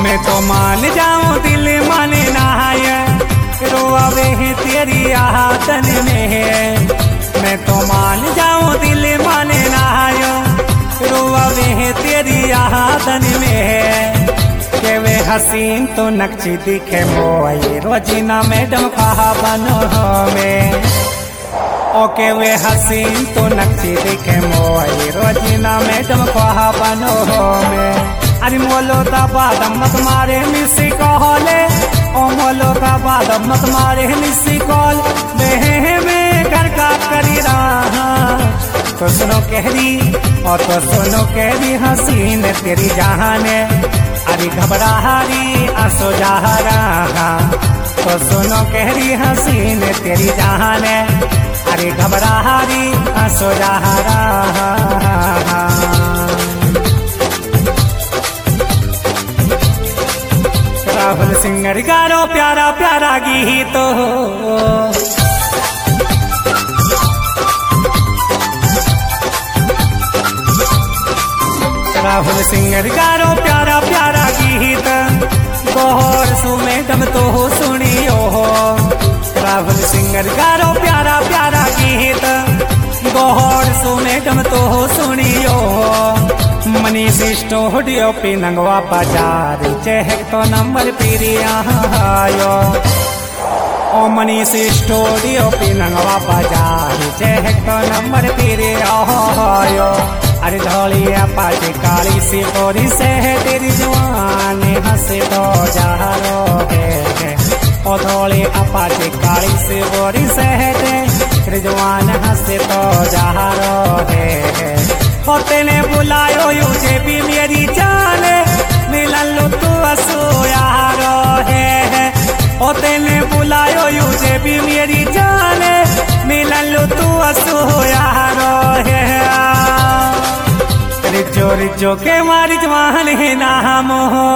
मैं तो मान जाऊं दिल माने नहाय रोआवे है तेरी आहतन में। मैं तो मान जाऊं दिल माने नहाय रोआवे है तेरी आहतन में। के वे हसीन तो नक्शी दिखे मोए रोजीना मैडम कहा बनो में। ओके वे हसीन तो नक्शी दिखे मोए रोजीना मैडम कहा बनो में। अरे मोलो का बाद मत मारे मिसी कहले ओ मोलो का बाद मत मारे मिसी कॉल बेहे में घर का करी रहा। तो सुनो कहरी और तो सुनो कहरी हसीन तेरी जहाने अरे घबराहरी आंसू जा रहा। तो सुनो कहरी हसीन तेरी जहाने अरे घबराहरी आंसू जा रहा। राहुल सिंगर गारो प्यारा प्यारा गीत हो। राहुल सिंगर गारो प्यारा प्यारा गीत गौर सु मैडम तो हो सुनियो हो। राहुल सिंगर गारो प्यारा प्यारा गीत गौर सु मैडम तो हो सुनियो हो। मनीष स्टूडियो पे नंगवा बाजार चहक तो नंबर पीरिया आयो। ओ मनीष स्टूडियो पे नंगवा बाजार चहक तो नंबर पीरिया आयो। अरे धौलिया पाचे काली सी बोरी से है तेरी जवान हंसे तो जा रो है। ओ धौली अपाचे काली सी बोरी से है तेरी जवान हंसे तो जा रो है। ओ तेने बुलायो युझे भी मेरी जान मिलन लो तू असोयारो है। ओ तेने बुलायो युझे भी मेरी जान मिलन लो तू असोयारो है। रिजो रिजो के मारी जवान है नाम हो।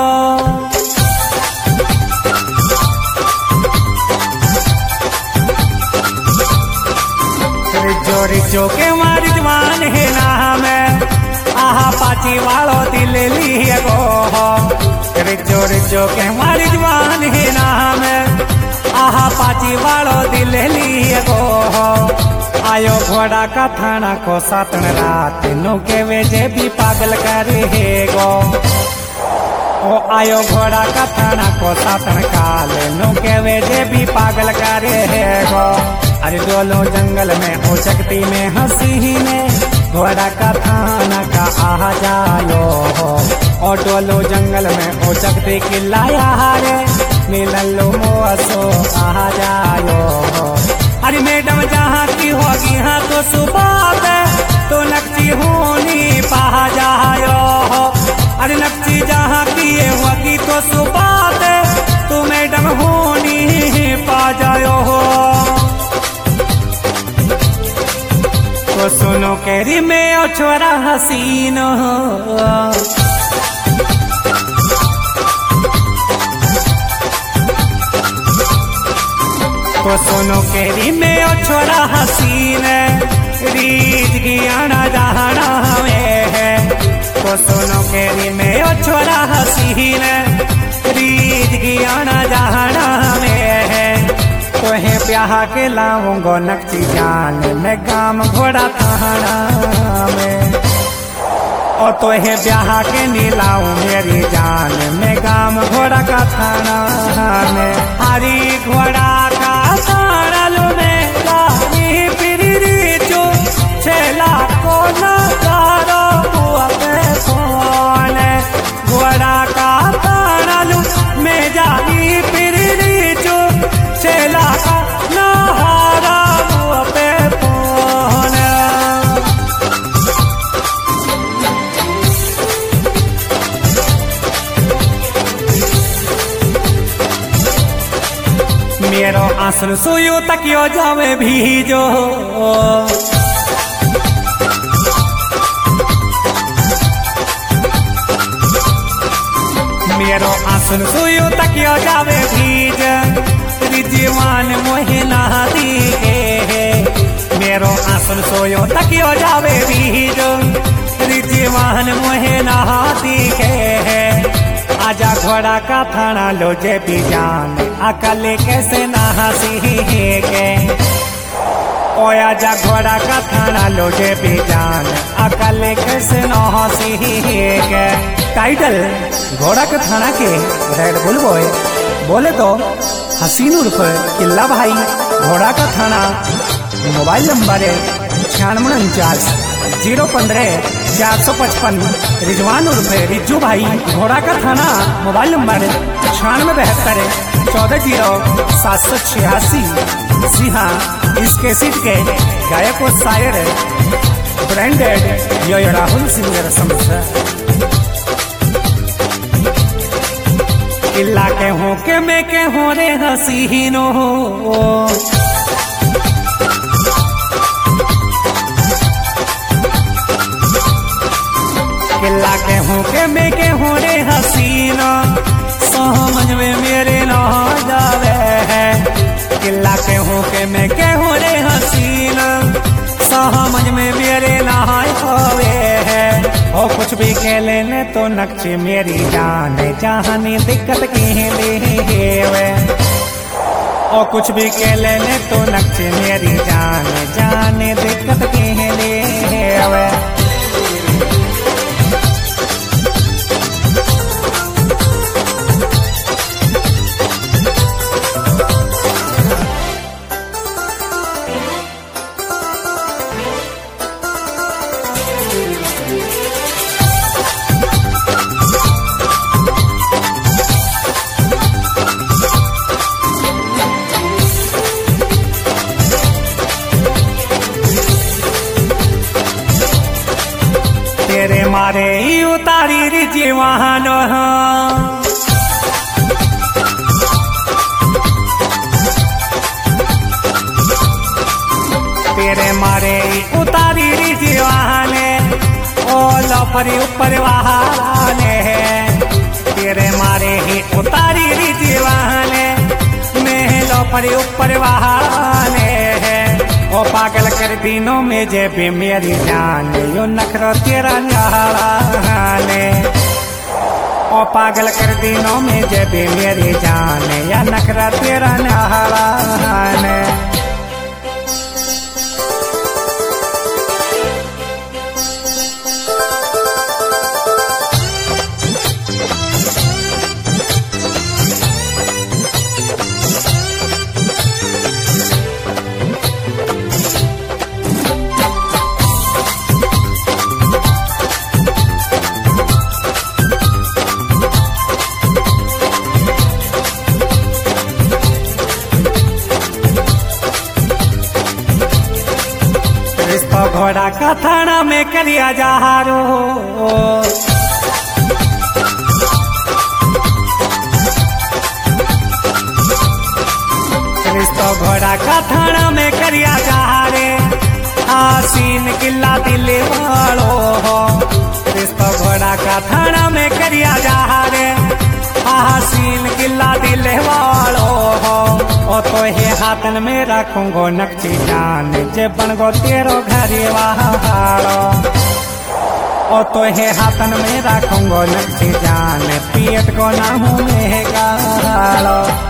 रिजो रिजो के मारी जवान है नाम आहा पाची वालो दिल लिए गो। रिजो रिजो के मारी जवान है नाम आहा पाची वालो दिल लिए गो। आयो घोड़ा का थाना को सातन रात नो के वेजे भी पागल करे गो। ओ आयो घोड़ा का थाना को सातन काल नो के वेजे भी पागल करे गो। अरे डोलो जंगल में ओ चकती में हसीने घोड़ा का थाना का आ जायो हो। और डोलो जंगल में ओ चकती की लाया रे मिलन लो मोसो आ जायो हो। अरे मैडम जहाँ की होगी हाँ तो सुबह तो नक्शी होनी पा जायो हो। अरे नक्शी जहाँ की होगी तो सुबह तो मैडम होनी पा जायो हो। तो सुनो केरी में ओ छोरा हसीन हो। तो सुनो केरी में ओ छोरा हसीन रीत की आना जहाना में है। तो सुनो केरी में ओ छोरा हसीन रीत की आना जहाना में है। तो है ब्याह के लाऊंगो नक्शी जान में गाम घोड़ा थाना में। और तो है ब्याह के नीलाऊं मेरी जान में गाम घोड़ा का थाना में। हरी घोड़ा का थाना लो में गानी फिरी जो छेला को न तारो अपने फोन। घोड़ा का थाना लो में जानी फिरी जो छेला का नहारा पे फोन। मेरो आंसू सुयो तकियो जावे भीजो। मेरो आंसू सुयो तकियो जावे भीज जीवान मोहे नहाती है। मेरो आंसू सोयो तकियो जावे भीज जीवान मोहे नहाती है। आजा घोड़ा का थाना लो जे भी जान अकल कैसे ना हंसी के ओ आजा घोड़ा का थाना लो जे भी जान अकल कैसे ना हंसी के। टाइटल घोड़ा का थाना के रेड बुल बॉय बोले तो हसीन उर्फ किल्ला भाई। घोड़ा का थाना मोबाइल नंबर है 9649 रिजवान उर्फ रिज्जू भाई। घोड़ा का थाना मोबाइल नंबर 9672 जी हाँ, इस कैसेट के गायक व शायर ब्रांडेड यो राहुल सिंगर समझ किला के हो के मैं के हो रे हसीनो किला के हो के मैं के हो रे हसीना समझ में मेरे न जावे है। किला के हो के मैं के हो रे हसीना समझ में मेरे न होवे है। ओ कुछ भी कह लेने तो नक्श मेरी जान जहानी दिक्कत की ले ओ कुछ भी कह लेने तो नक्श मेरी जान जाने दिक्कत की ले। तेरे मारे ही उतारी री जीवान तेरे मारे ही उतारी री जीवान ओ लफरी ऊपर वहाने तेरे मारे ही उतारी री जीवान मैं लफरी ऊपर वहाने ओ पागल कर दिनों में जे भी मेरी जान यो नखरो तेरा न्याने ओ पागल कर दिनों में जे भी मेरी जान या नखरा तेरा न्याने। घोड़ा का थाना में करिया जहारो घोड़ा का थाना में करिया जहारे हसीन किला दिल वालो घोड़ा का थाना में करिया जहारे हसीन किला दिल वालो ओ तो हे हाथन में रखूंगो नक्शी जान जे बनगो तेरो घरे वालो ओ तो हे हाथन में रखूंगो नक्शी जान पेट को ना हूँ में गालो।